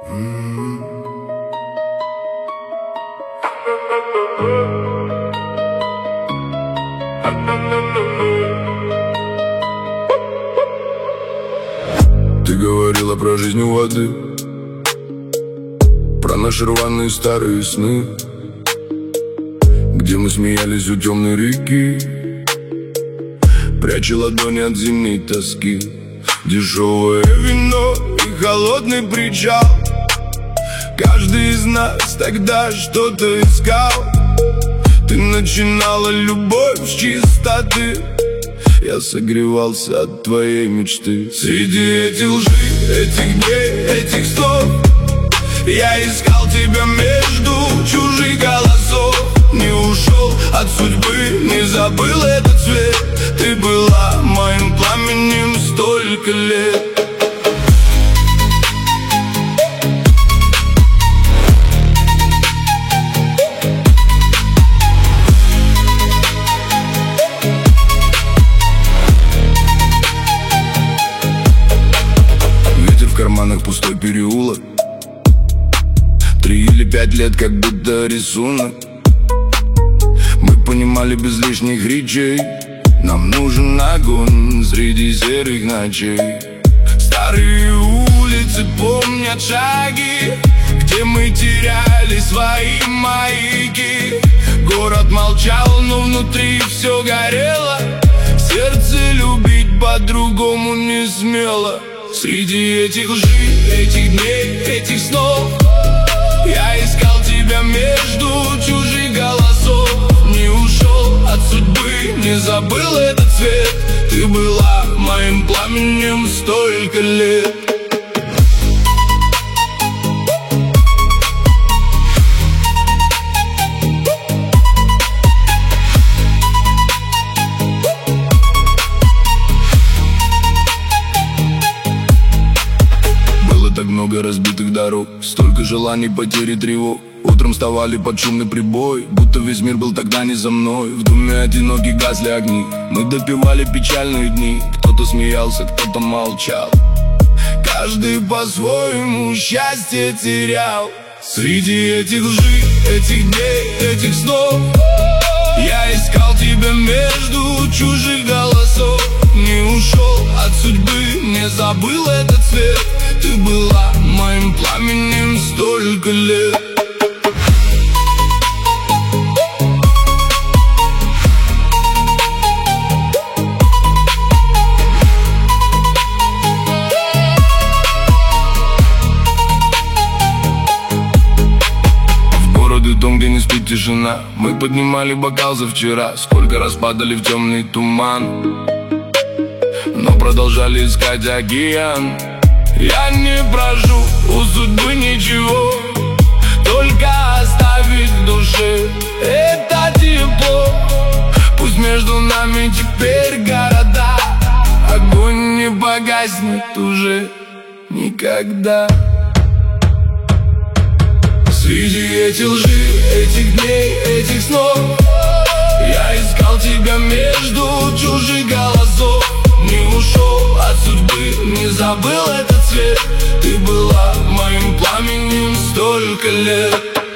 Ты говорила про жизнь у воды, про наши рваные старые сны, где мы смеялись у темной реки, пряча ладони от зимней тоски. Дешевое вино и холодный причал. Каждый из нас тогда что-то искал. Ты начинала любовь с чистоты, я согревался от твоей мечты. Среди этих лжи, этих дней, этих снов я искал тебя между чужих голосов. Не ушел от судьбы, не забыл этот цвет. Ты была моим пламенем столько лет. Ветер в карманах, пустой переулок. 3 или 5 лет, как будто рисунок. Мы понимали без лишних речей, нам нужен огонь среди серых ночей. Старые улицы помнят шаги, где мы теряли свои маяки. Город молчал, но внутри все горело. Сердце любить по-другому не смело. Среди этих лжи, этих дней, этих снов я искал тебя между чужих голосов. Не ушел от судьбы, не забыл этот цвет. Ты была моим пламенем столько лет. Было так много разбитых дорог, столько желаний, потери, тревог. Утром вставали под шумный прибой, будто весь мир был тогда не за мной. В доме одиноких гасли огни, мы допивали печальные дни. Кто-то смеялся, кто-то молчал, каждый по-своему счастье терял. Среди этих лжи, этих дней, этих снов я искал тебя между чужих голосов. Не ушел от судьбы, не забыл этот цвет. Ты была моим пламенем столько лет. Дом, где не спит тишина. Мы поднимали бокал за вчера. Сколько раз падали в темный туман, но продолжали искать океан. Я не прошу у судьбы ничего, только оставить в душе это тепло. Пусть между нами теперь города, огонь не погаснет уже никогда. Среди этих лжи, этих дней, этих снов я искал тебя между чужих голосов. Не ушел от судьбы, не забыл этот цвет. Ты была моим пламенем столько лет.